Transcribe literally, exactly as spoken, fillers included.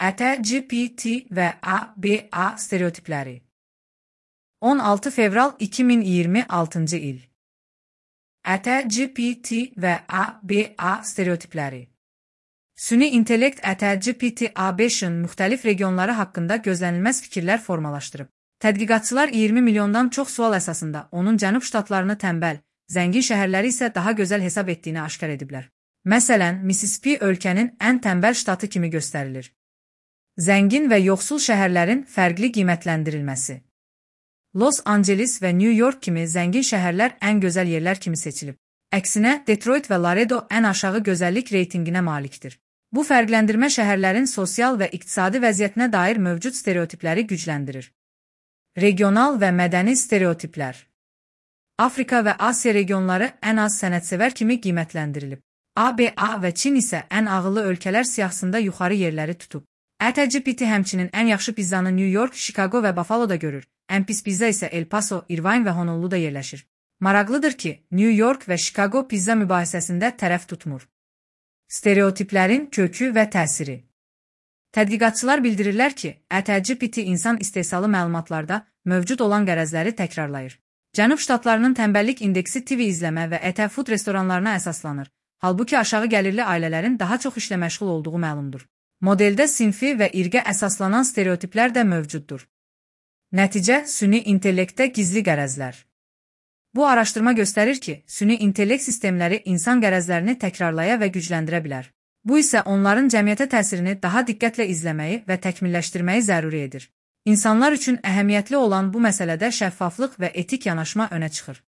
Ə T G P T və A B A stereotipləri. on altı fevral iki min iyirmi altıncı il. Ə T G P T və A B A stereotipləri. Süni intellekt Ə T G P T A beşin müxtəlif regionları haqqında gözlənilməz fikirlər formalaşdırıb. Tədqiqatçılar iyirmi milyondan çox sual əsasında onun cənub ştatlarını tənbəl, zəngin şəhərləri isə daha gözəl hesab etdiyini aşkar ediblər. Məsələn, Mississippi ölkənin ən tənbəl ştatı kimi göstərilir. Zəngin və yoxsul şəhərlərin fərqli qiymətləndirilməsi. Los Angeles və New York kimi zəngin şəhərlər ən gözəl yerlər kimi seçilib. Əksinə, Detroit və Laredo ən aşağı gözəllik reytinginə malikdir. Bu fərqləndirmə şəhərlərin sosial və iqtisadi vəziyyətinə dair mövcud stereotipləri gücləndirir. Regional və mədəni stereotiplər. Afrika və Asiya regionları ən az sənətsevər kimi qiymətləndirilib. A B A və Çin isə ən ağıllı ölkələr siyahısında yuxarı yerləri tutub. Ə T G P T həmçinin ən yaxşı pizzanı New York, Chicago və Buffalo'da görür. Ən pis pizza isə El Paso, Irvine və Honolulu'da yerləşir. Maraqlıdır ki, New York və Chicago pizza mübahisəsində tərəf tutmur. Stereotiplərin kökü və təsiri. Tədqiqatçılar bildirirlər ki, Ə T G P T insan istehsalı məlumatlarda mövcud olan qərəzləri təkrarlayır. Cənub ştatlarının tənbəllik indeksi T V izləmə və ət food restoranlarına əsaslanır. Halbuki aşağı gəlirli ailələrin daha çox işlə məşğul olduğu məlumdur. Modeldə sinfi və irqə əsaslanan stereotiplər də mövcuddur. Nəticə, süni intellektdə gizli qərəzlər. Bu araşdırma göstərir ki, süni intellekt sistemləri insan qərəzlərini təkrarlaya və gücləndirə bilər. Bu isə onların cəmiyyətə təsirini daha diqqətlə izləməyi və təkmilləşdirməyi zəruri edir. İnsanlar üçün əhəmiyyətli olan bu məsələdə şəffaflıq və etik yanaşma önə çıxır.